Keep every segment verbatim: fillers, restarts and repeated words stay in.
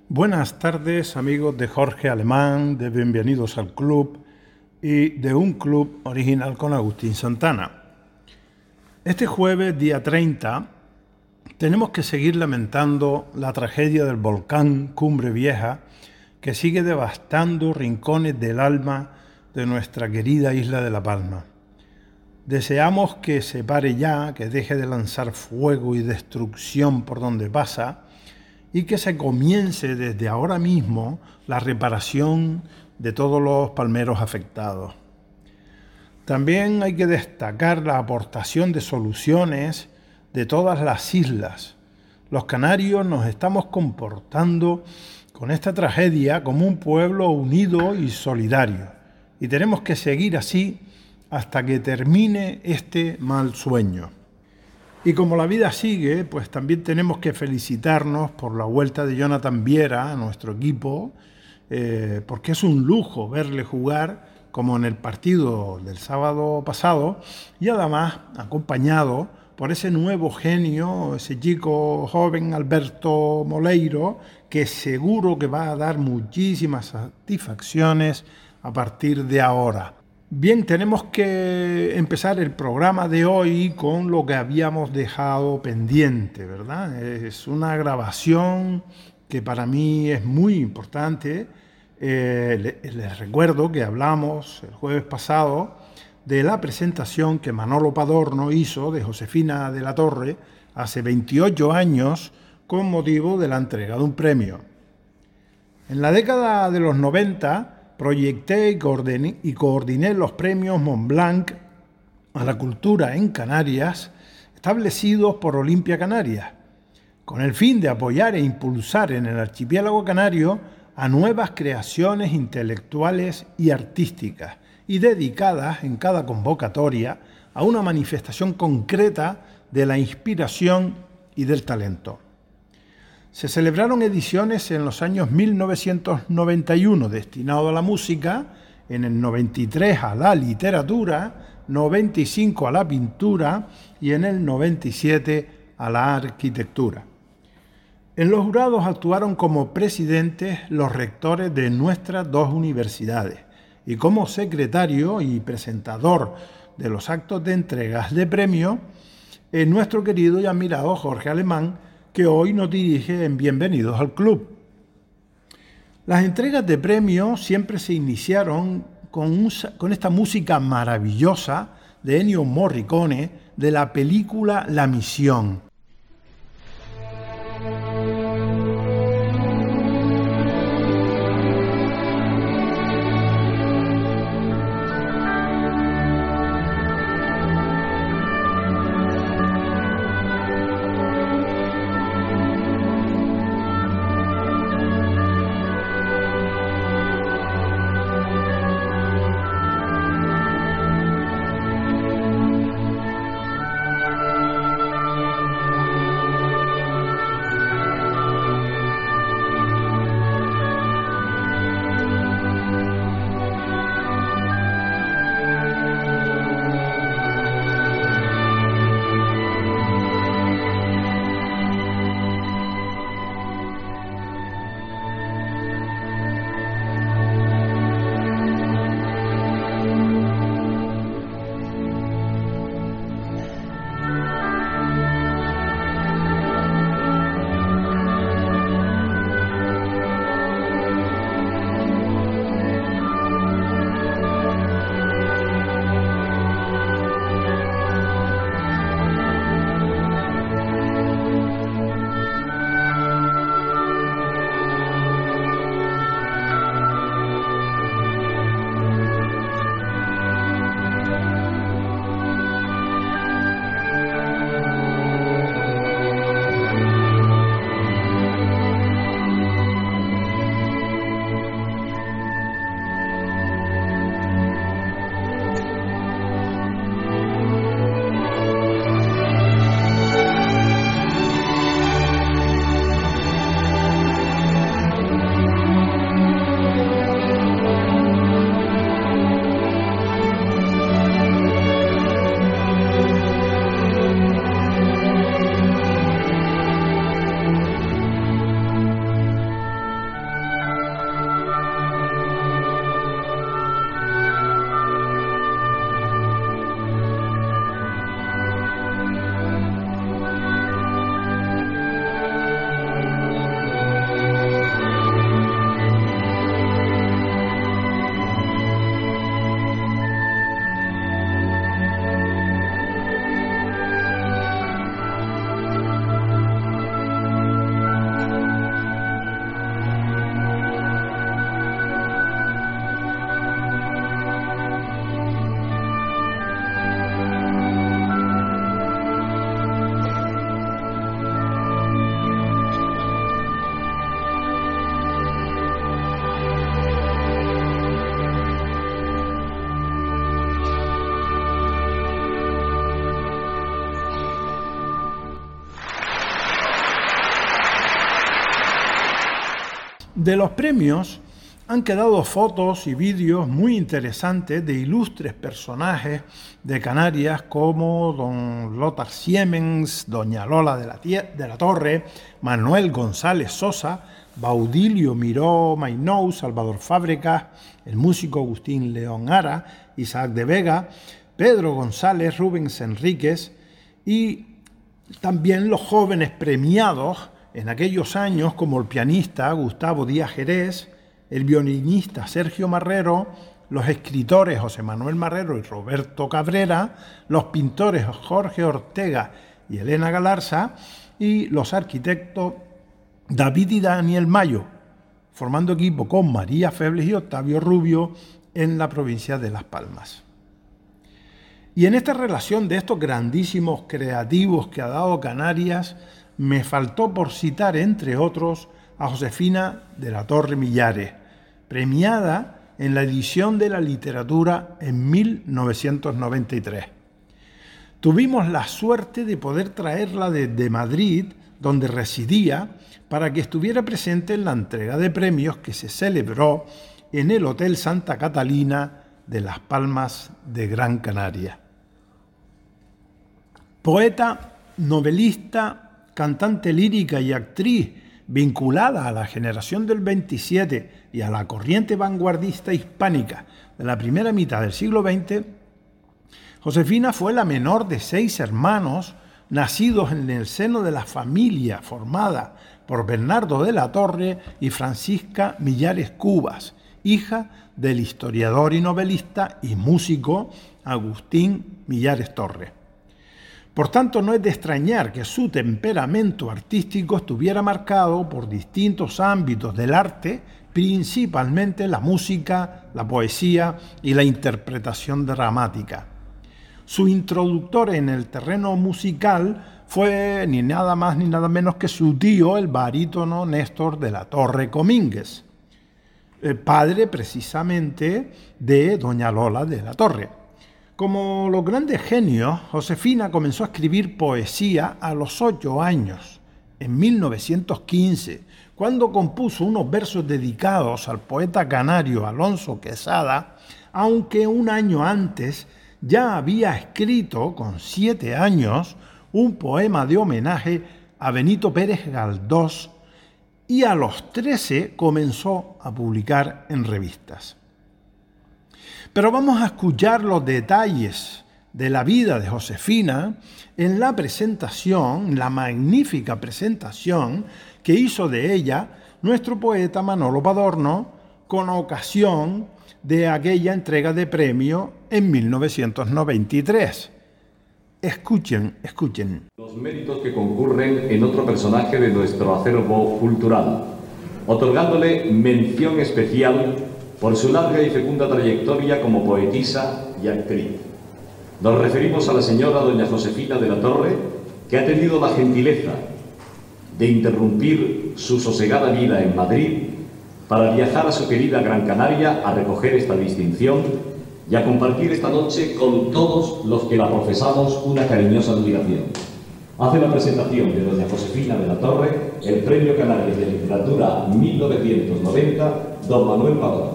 Buenas tardes, amigos de Jorge Alemán, de Bienvenidos al Club y de un club original con Agustín Santana. Este jueves, día treinta, tenemos que seguir lamentando la tragedia del volcán Cumbre Vieja que sigue devastando rincones del alma de nuestra querida isla de La Palma. Deseamos que se pare ya, que deje de lanzar fuego y destrucción por donde pasa y que se comience desde ahora mismo la reparación de todos los palmeros afectados. También hay que destacar la aportación de soluciones de todas las islas. Los canarios nos estamos comportando con esta tragedia como un pueblo unido y solidario, y tenemos que seguir así hasta que termine este mal sueño. Y como la vida sigue, pues también tenemos que felicitarnos por la vuelta de Jonathan Viera a nuestro equipo, eh, porque es un lujo verle jugar como en el partido del sábado pasado y además acompañado por ese nuevo genio, ese chico joven Alberto Moleiro, que seguro que va a dar muchísimas satisfacciones a partir de ahora. Bien, tenemos que empezar el programa de hoy con lo que habíamos dejado pendiente, ¿verdad? Es una grabación que para mí es muy importante. Eh, les recuerdo que hablamos el jueves pasado de la presentación que Manolo Padorno hizo de Josefina de la Torre hace veintiocho años con motivo de la entrega de un premio. En la década de los noventa, proyecté y coordiné, y coordiné los premios Montblanc a la cultura en Canarias, establecidos por Olimpia Canarias, con el fin de apoyar e impulsar en el archipiélago canario a nuevas creaciones intelectuales y artísticas, y dedicadas en cada convocatoria a una manifestación concreta de la inspiración y del talento. Se celebraron ediciones en los años mil novecientos noventa y uno destinado a la música, en el noventa y tres a la literatura, noventa y cinco a la pintura y en el noventa y siete a la arquitectura. En los jurados actuaron como presidentes los rectores de nuestras dos universidades y como secretario y presentador de los actos de entregas de premio, eh, nuestro querido y admirado Jorge Alemán, que hoy nos dirige en Bienvenidos al Club. Las entregas de premios siempre se iniciaron con, un, con esta música maravillosa de Ennio Morricone de la película La Misión. De los premios han quedado fotos y vídeos muy interesantes de ilustres personajes de Canarias como don Lothar Siemens, doña Lola de la, de la Torre, Manuel González Sosa, Baudilio Miró Mainou, Salvador Fábregas, el músico Agustín León Ara, Isaac de Vega, Pedro González, Rubens Enríquez y también los jóvenes premiados en aquellos años como el pianista Gustavo Díaz Jerez, el violinista Sergio Marrero, los escritores José Manuel Marrero y Roberto Cabrera, los pintores Jorge Ortega y Elena Galarza y los arquitectos David y Daniel Mayo, formando equipo con María Febles y Octavio Rubio en la provincia de Las Palmas. Y en esta relación de estos grandísimos creativos que ha dado Canarias, me faltó por citar, entre otros, a Josefina de la Torre Millares, premiada en la edición de la literatura en mil novecientos noventa y tres. Tuvimos la suerte de poder traerla desde Madrid, donde residía, para que estuviera presente en la entrega de premios que se celebró en el Hotel Santa Catalina de Las Palmas de Gran Canaria. Poeta, novelista, cantante lírica y actriz vinculada a la generación del veintisiete y a la corriente vanguardista hispánica de la primera mitad del siglo veinte, Josefina fue la menor de seis hermanos nacidos en el seno de la familia formada por Bernardo de la Torre y Francisca Millares Cubas, hija del historiador y novelista y músico Agustín Millares Torre. Por tanto, no es de extrañar que su temperamento artístico estuviera marcado por distintos ámbitos del arte, principalmente la música, la poesía y la interpretación dramática. Su introductor en el terreno musical fue ni nada más ni nada menos que su tío, el barítono Néstor de la Torre Comínguez, el padre precisamente de doña Lola de la Torre. Como los grandes genios, Josefina comenzó a escribir poesía a los ocho años, en mil novecientos quince, cuando compuso unos versos dedicados al poeta canario Alonso Quesada, aunque un año antes ya había escrito, con siete años, un poema de homenaje a Benito Pérez Galdós y a los trece comenzó a publicar en revistas. Pero vamos a escuchar los detalles de la vida de Josefina en la presentación, la magnífica presentación que hizo de ella nuestro poeta Manolo Padorno con ocasión de aquella entrega de premio en mil novecientos noventa y tres. Escuchen, escuchen. Los méritos que concurren en otro personaje de nuestro acervo cultural, otorgándole mención especial por su larga y fecunda trayectoria como poetisa y actriz. Nos referimos a la señora doña Josefina de la Torre, que ha tenido la gentileza de interrumpir su sosegada vida en Madrid para viajar a su querida Gran Canaria a recoger esta distinción y a compartir esta noche con todos los que la profesamos una cariñosa admiración. Hace la presentación de doña Josefina de la Torre el Premio Canarias de Literatura mil novecientos noventa, don Manuel Padrón.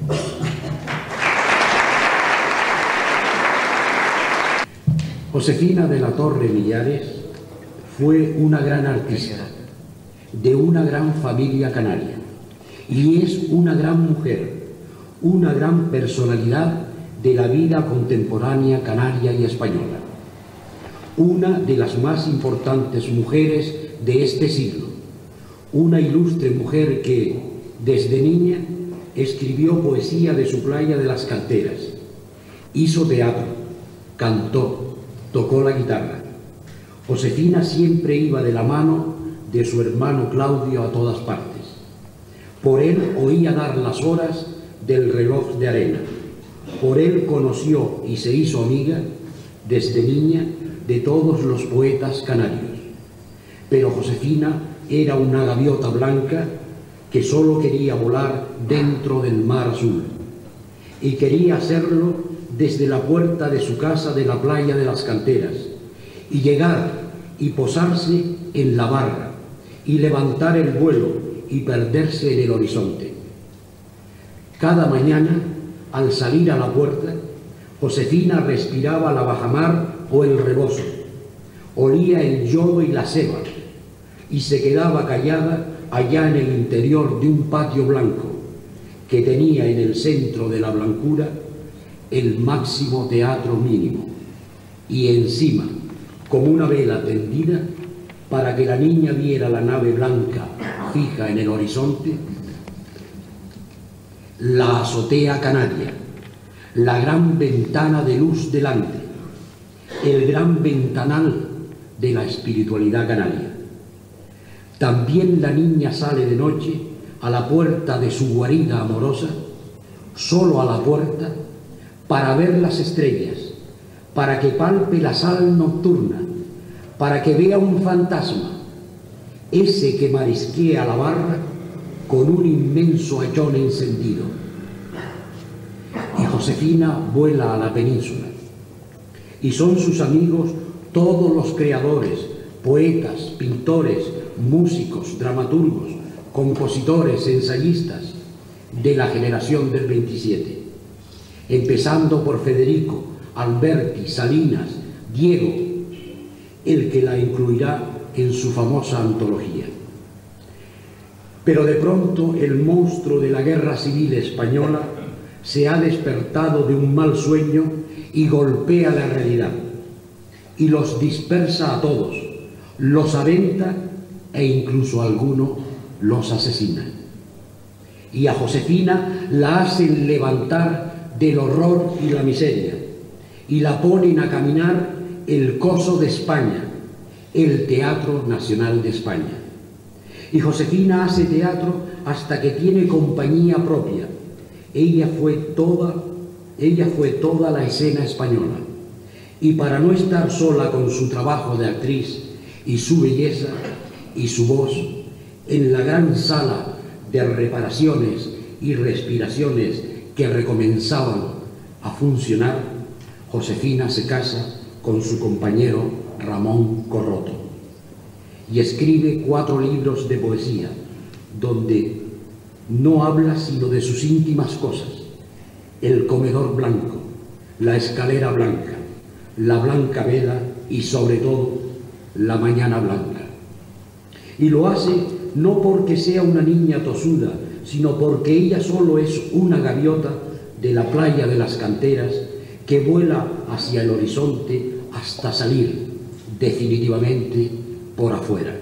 Josefina de la Torre Millares fue una gran artista de una gran familia canaria y es una gran mujer, una gran personalidad de la vida contemporánea canaria y española, una de las más importantes mujeres de este siglo, una ilustre mujer que, desde niña, escribió poesía de su playa de las canteras, hizo teatro, cantó, tocó la guitarra. Josefina siempre iba de la mano de su hermano Claudio a todas partes. Por él oía dar las horas del reloj de arena. Por él conoció y se hizo amiga, desde niña, de todos los poetas canarios. Pero Josefina era una gaviota blanca que solo quería volar dentro del mar azul. Y quería hacerlo desde la puerta de su casa de la playa de las canteras, y llegar y posarse en la barra, y levantar el vuelo y perderse en el horizonte. Cada mañana, al salir a la puerta, Josefina respiraba la bajamar o el rebozo, olía el yodo y la seba, y se quedaba callada allá en el interior de un patio blanco que tenía en el centro de la blancura el máximo teatro mínimo, y encima, como una vela tendida, para que la niña viera la nave blanca fija en el horizonte, la azotea canaria, la gran ventana de luz delante, el gran ventanal de la espiritualidad canaria. También la niña sale de noche a la puerta de su guarida amorosa, solo a la puerta, para ver las estrellas, para que palpe la sal nocturna, para que vea un fantasma, ese que marisquea la barra con un inmenso hachón encendido. Y Josefina vuela a la península, y son sus amigos todos los creadores, poetas, pintores, músicos, dramaturgos, compositores, ensayistas de la generación del veintisiete, empezando por Federico, Alberti, Salinas, Diego, el que la incluirá en su famosa antología. Pero de pronto el monstruo de la guerra civil española se ha despertado de un mal sueño y golpea la realidad, y los dispersa a todos, los aventa e incluso a alguno los asesina. Y a Josefina la hacen levantar del horror y la miseria, y la ponen a caminar el coso de España, el Teatro Nacional de España. Y Josefina hace teatro hasta que tiene compañía propia. Ella fue toda, ella fue toda la escena española. Y para no estar sola con su trabajo de actriz y su belleza y su voz, en la gran sala de reparaciones y respiraciones que recomenzaban a funcionar, Josefina se casa con su compañero Ramón Corroto y escribe cuatro libros de poesía donde no habla sino de sus íntimas cosas: el comedor blanco, la escalera blanca, la blanca vela y sobre todo la mañana blanca. Y lo hace no porque sea una niña tosuda, sino porque ella solo es una gaviota de la playa de las canteras que vuela hacia el horizonte hasta salir definitivamente por afuera.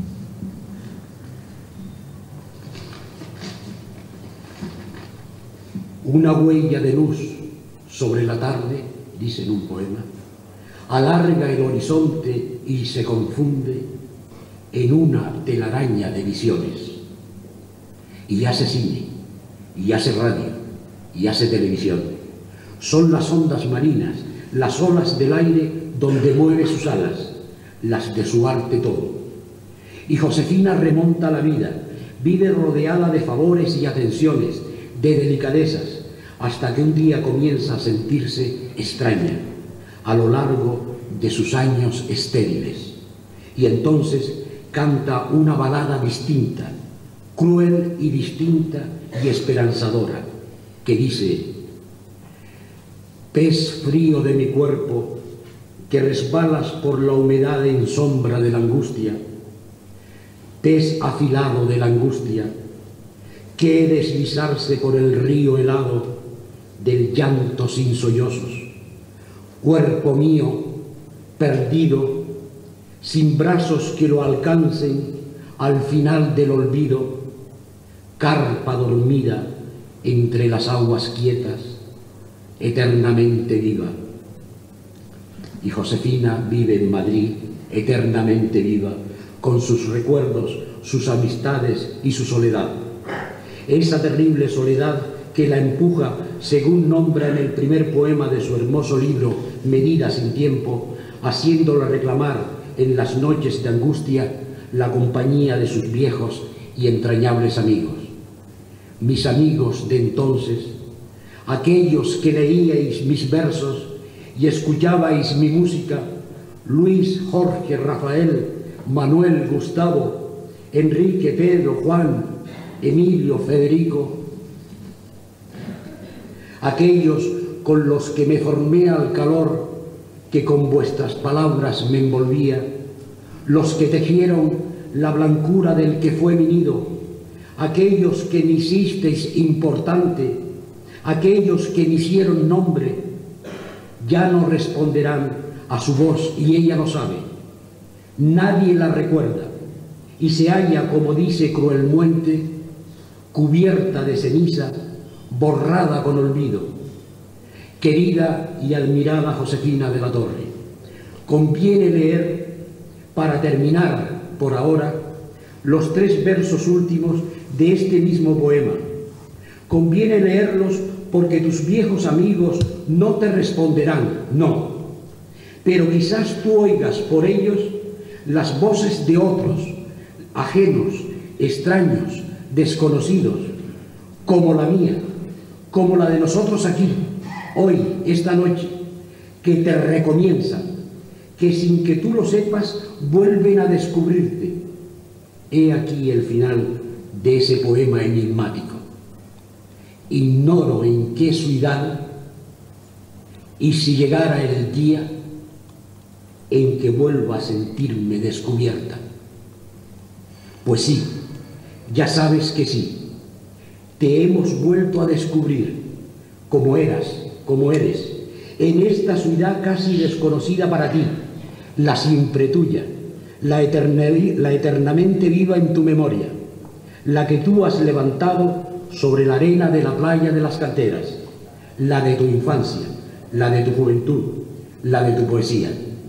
Una huella de luz sobre la tarde, dice en un poema, alarga el horizonte y se confunde en una telaraña de visiones. Y hace cine, y hace radio, y hace televisión. Son las ondas marinas, las olas del aire donde mueve sus alas, las de su arte todo. Y Josefina remonta la vida, vive rodeada de favores y atenciones, de delicadezas, hasta que un día comienza a sentirse extraña a lo largo de sus años estériles. Y entonces canta una balada distinta, cruel y distinta y esperanzadora, que dice: pez frío de mi cuerpo, que resbalas por la humedad en sombra de la angustia, pez afilado de la angustia, que deslizarse por el río helado del llanto sin sollozos, cuerpo mío perdido, sin brazos que lo alcancen al final del olvido, carpa dormida entre las aguas quietas, eternamente viva. Y Josefina vive en Madrid, eternamente viva, con sus recuerdos, sus amistades y su soledad. Esa terrible soledad que la empuja, según nombra en el primer poema de su hermoso libro Medida sin tiempo, haciéndola reclamar en las noches de angustia la compañía de sus viejos y entrañables amigos. Mis amigos de entonces, aquellos que leíais mis versos y escuchabais mi música, Luis, Jorge, Rafael, Manuel, Gustavo, Enrique, Pedro, Juan, Emilio, Federico, aquellos con los que me formé al calor que con vuestras palabras me envolvía, los que tejieron la blancura del que fue mi nido, aquellos que me hicisteis importante, aquellos que me hicieron nombre, ya no responderán a su voz y ella lo sabe. Nadie la recuerda y se halla, como dice Cruelmuente, cubierta de ceniza, borrada con olvido. Querida y admirada Josefina de la Torre, conviene leer, para terminar por ahora, los tres versos últimos de este mismo poema. Conviene leerlos porque tus viejos amigos no te responderán, no, pero quizás tú oigas por ellos las voces de otros, ajenos, extraños, desconocidos, como la mía, como la de nosotros aquí, hoy, esta noche, que te recomienzan, que sin que tú lo sepas, vuelven a descubrirte. He aquí el final de ese poema enigmático. Ignoro en qué ciudad y si llegara el día en que vuelva a sentirme descubierta. Pues sí, ya sabes que sí, te hemos vuelto a descubrir como eras, como eres, en esta ciudad casi desconocida para ti, la siempre tuya, la, eterna, la eternamente viva en tu memoria, la que tú has levantado sobre la arena de la playa de las canteras, la de tu infancia, la de tu juventud, la de tu poesía.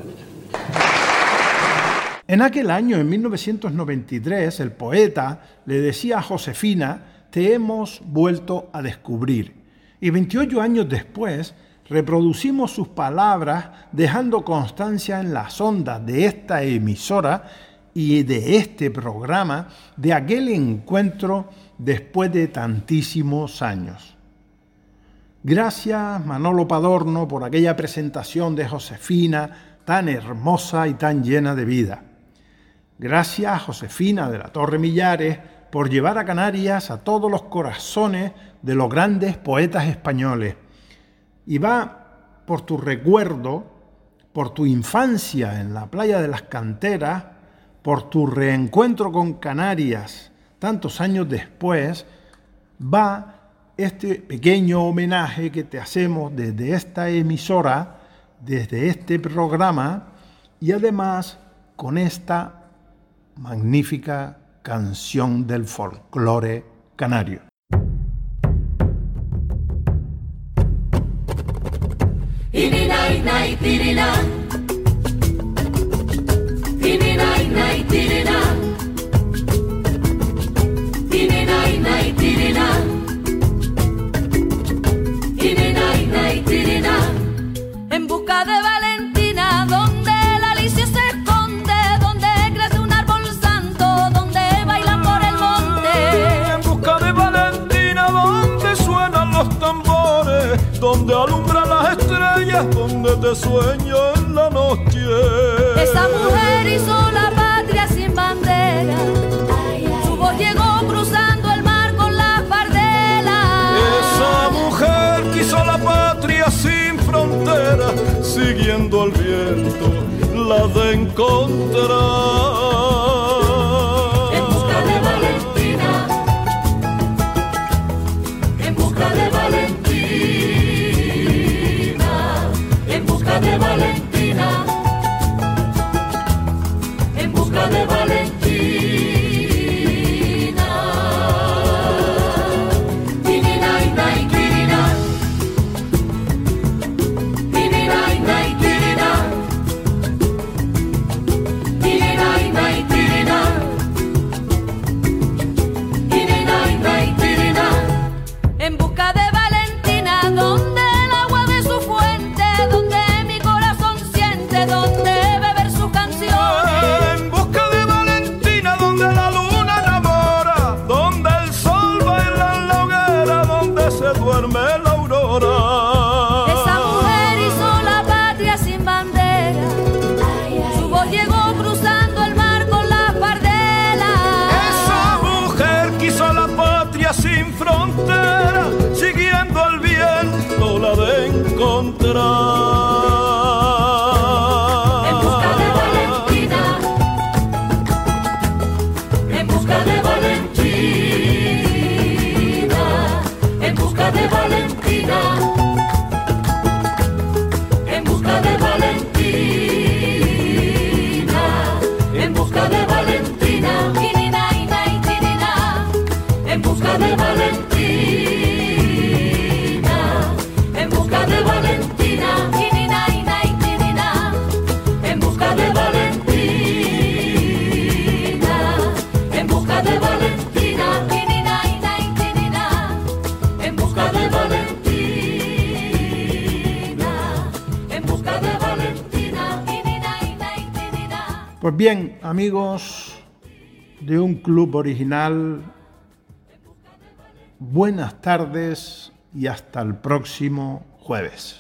En aquel año, en mil novecientos noventa y tres, el poeta le decía a Josefina: te hemos vuelto a descubrir. Y veintiocho años después, reproducimos sus palabras dejando constancia en las ondas de esta emisora y de este programa de aquel encuentro después de tantísimos años. Gracias, Manolo Padorno, por aquella presentación de Josefina tan hermosa y tan llena de vida. Gracias, Josefina de la Torre Millares, por llevar a Canarias a todos los corazones de los grandes poetas españoles. Y va por tu recuerdo, por tu infancia en la playa de las canteras, por tu reencuentro con Canarias tantos años después, va este pequeño homenaje que te hacemos desde esta emisora, desde este programa, y además con esta magnífica canción del folclore canario. En busca de Valentina, donde la Alicia se esconde, donde crece un árbol santo, donde bailan por el monte. En busca de Valentina, donde suenan los tambores, donde alumbran las estrellas, donde te sueño en la noche. Esa mujer hizo la patria sin bandera, su voz llegó cruzando el mar con la fardela. Esa mujer quiso la patria sin frontera, siguiendo al viento la de encontrar. En busca de Valentina, en busca de Valentina, en busca de Valentina, en busca de Valentina. Night. frontera, siguiendo al viento la de encontrar. En busca de Valentina, en busca de Valentina, en busca de Valentina, en busca de Valentina, en busca de Valentina, Tinina, ina, y tinina, en busca de Valentina, en busca de Valentina, Tinina, ina, y tinina, en busca de Valentina, en busca de Valentina, Tinina, ina, y tinina, en busca de Valentina, en busca de Valentina, Tinina, ina, y tinina. Pues bien, amigos de un club original, buenas tardes y hasta el próximo jueves.